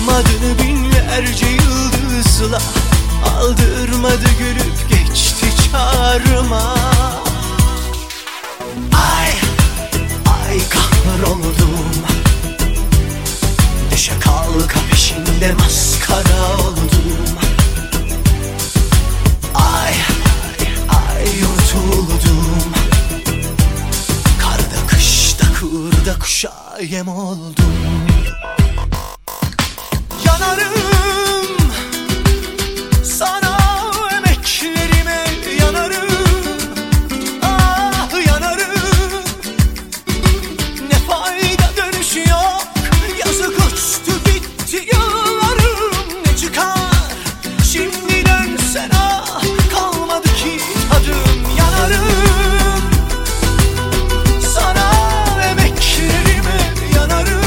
Adını binlerce yıldızla aldırmadı, gülüp geçti çağrıma. Ay, ay kahroldum, düşe kalka peşinde maskara oldum. Ay, ay yutuldum, karda kışta kurda kuşa yem oldum. Yanarım sana, emeklerime yanarım. Ah yanarım, ne fayda dönüş yok. Yazık uçtu gitti yıllarım, ne çıkar şimdi dönsen ah, kalmadı ki tadım. Yanarım sana, emeklerime yanarım.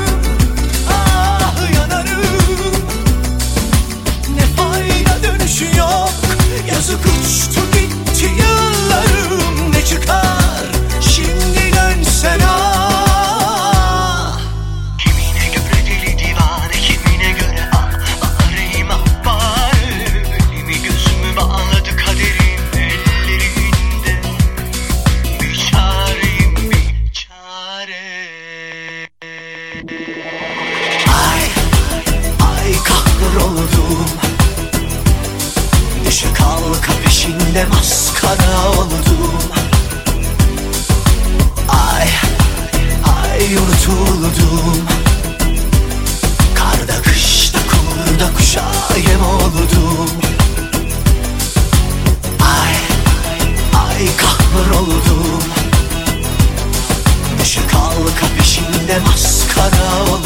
Yazık uçtu gitti yıllarım, ne çıkar şimdi dönsen ah. Kimine göre deli divane, kimine göre arayayım ahbarı. Elimi gözümü bağladı kaderim ellerinde. Bir çareyim bir çare. Ay, ay kahroldum, düşe kalka peşinde maskara oldum. Ay, ay yutuldum, karda kışta kurda kuşa yem oldum. Ay, ay kahroldum, düşe kalka peşinde maskara oldum.